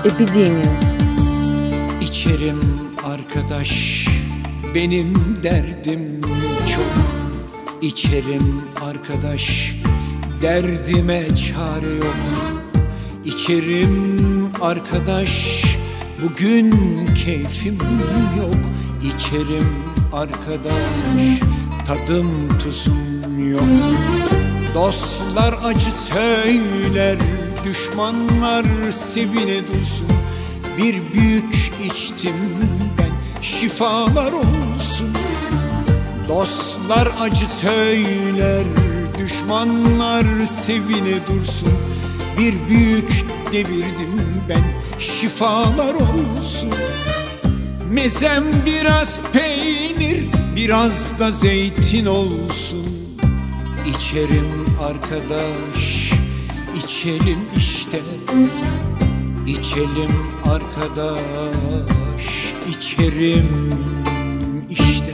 Epidemia. İçerim arkadaş, benim derdim çok. İçerim arkadaş, derdime çare yok. İçerim arkadaş, bugün keyfim yok. İçerim arkadaş, tadım tuzum yok. Dostlar acı söyler, düşmanlar sevine dursun. Bir büyük içtim ben, şifalar olsun. Dostlar acı söyler, düşmanlar sevine dursun. Bir büyük devirdim ben, şifalar olsun. Mezem biraz peynir, biraz da zeytin olsun. İçerim arkadaş, içelim işte. İçelim arkadaş, içerim işte.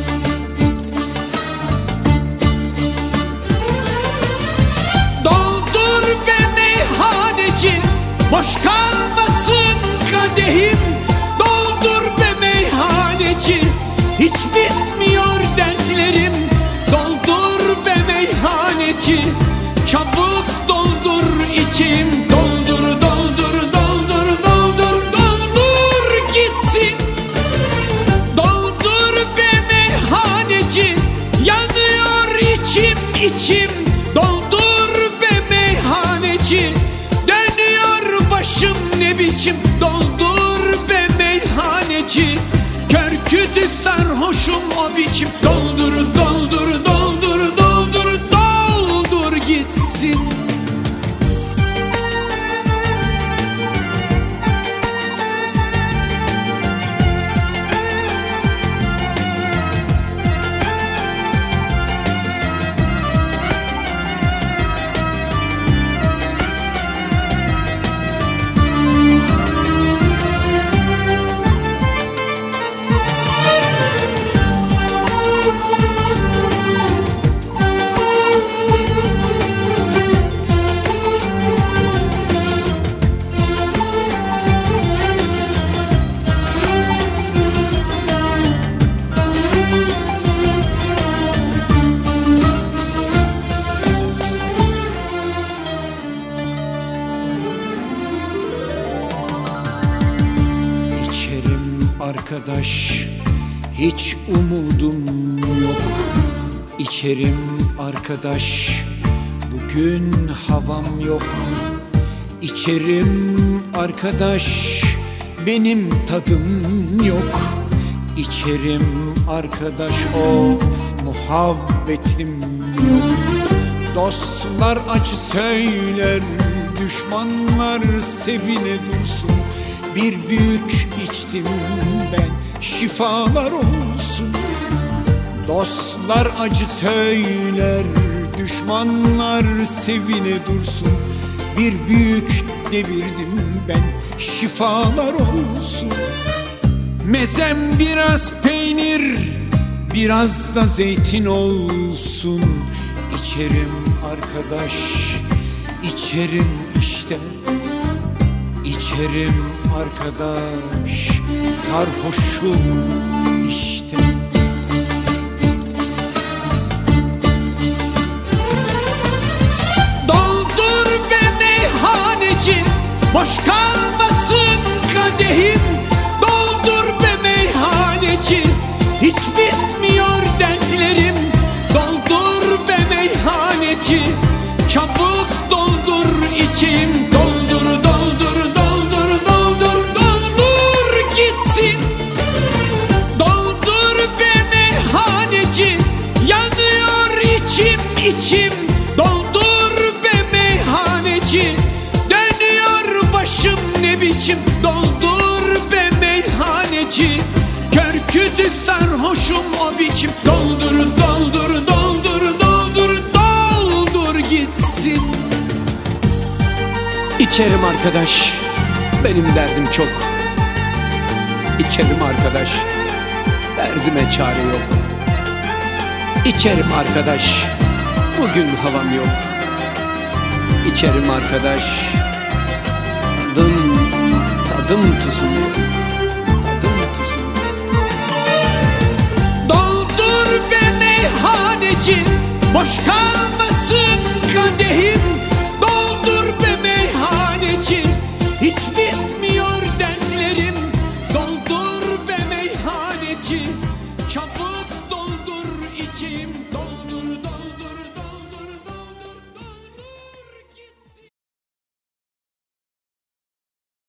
Doldur be meyhaneci, boş kalmasın kadehim. Doldur be meyhaneci, hiç bitmiyor dertlerim. Doldur be meyhaneci, çabuk doldur içeyim. Doldur, doldur, doldur, doldur, doldur gitsin. Doldur be meyhaneci, yanıyor içim içim. Doldur be meyhaneci, dönüyor başım ne biçim. Doldur be meyhaneci, kör kütük sarhoşum o biçim. Doldur, doldur, doldur, doldur, doldur gitsin. Arkadaş, hiç umudum yok. İçerim arkadaş, bugün havam yok. İçerim arkadaş, benim tadım yok. İçerim arkadaş, of muhabbetim yok. Dostlar acı söyler, düşmanlar sevine dursun. Bir büyük içtim ben, şifalar olsun. Dostlar acı söyler, düşmanlar sevine dursun. Bir büyük devirdim ben, şifalar olsun. Mezem biraz peynir, biraz da zeytin olsun. İçerim arkadaş, içerim işte. İçerim arkadaş, sarhoşum işte. Doldur be meyhaneci, boş kalmasın kadehim. Doldur be meyhaneci, hiç bitmiyor dertlerim. Doldur be meyhaneci, çabuk doldur içeyim. Doldur, doldur, doldur, doldur, doldur gitsin. Doldur be meyhaneci, yanıyor içim içim. Doldur be meyhaneci, dönüyor başım ne biçim. Doldur be meyhaneci, kör kütük sarhoşum o biçim. Doldur, doldur, doldur, doldur, doldur gitsin. İçerim arkadaş, benim derdim çok. İçerim arkadaş, derdime çare yok. İçerim arkadaş, bugün havam yok. İçerim arkadaş, tadım Tadım tuzum yok. Tadım tuzum yok. Doldur be meyhaneci, boş kalmasın kadehim.